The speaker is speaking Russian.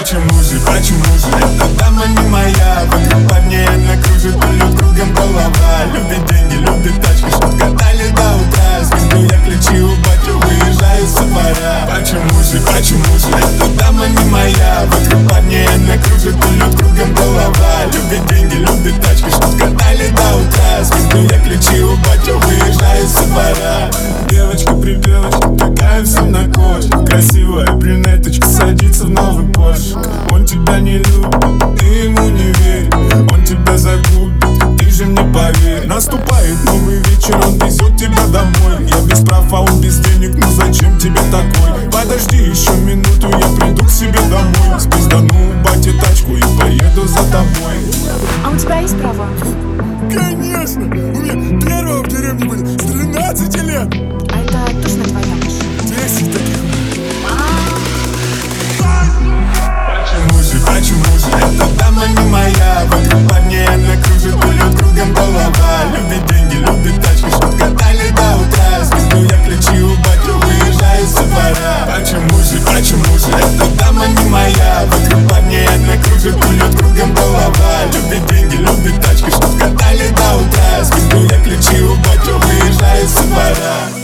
Почему же эта дама не моя? Вокруг парней она кружит, полет кругом голова. Любит деньги, любит тачки, чтоб катали до утра. Звезду я ключи у батю, выезжаю со двора. Почему же эта дама не моя? Вокруг парней она кружит, полет кругом голова. Любит деньги, любит тачки, чтоб катали до утра. Звезду я ключи у батю, выезжаю со двора. Девочка при девочке, катаемся на кош. Красивая брюнеточка садится в новый Порш. Он тебя не любит, ты ему не верь. Он тебя загубит, ты же мне поверь. Наступает новый вечер, он везет тебя домой. Я без прав, а он без денег, ну зачем тебе такой? Подожди еще минуту, я приду к себе домой. Спиздану у бати тачку и поеду за тобой. А у тебя есть права? Конечно! У меня первого в деревне были с 13 лет! А это точно твоя машина? 10 таких. Почему же эта дама не моя? Вокруг парней она кружит, полет кругом голова. Любит деньги, любит тачки, чтоб катали до утра. Звезду я ключи у батю, выезжаю со двора. Почему же эта дама не моя? Вокруг парней она кружит, полет кругом голова. Любит деньги, любит тачки, чтоб катали до утра. Звезду я ключи у батю, выезжаю со двора.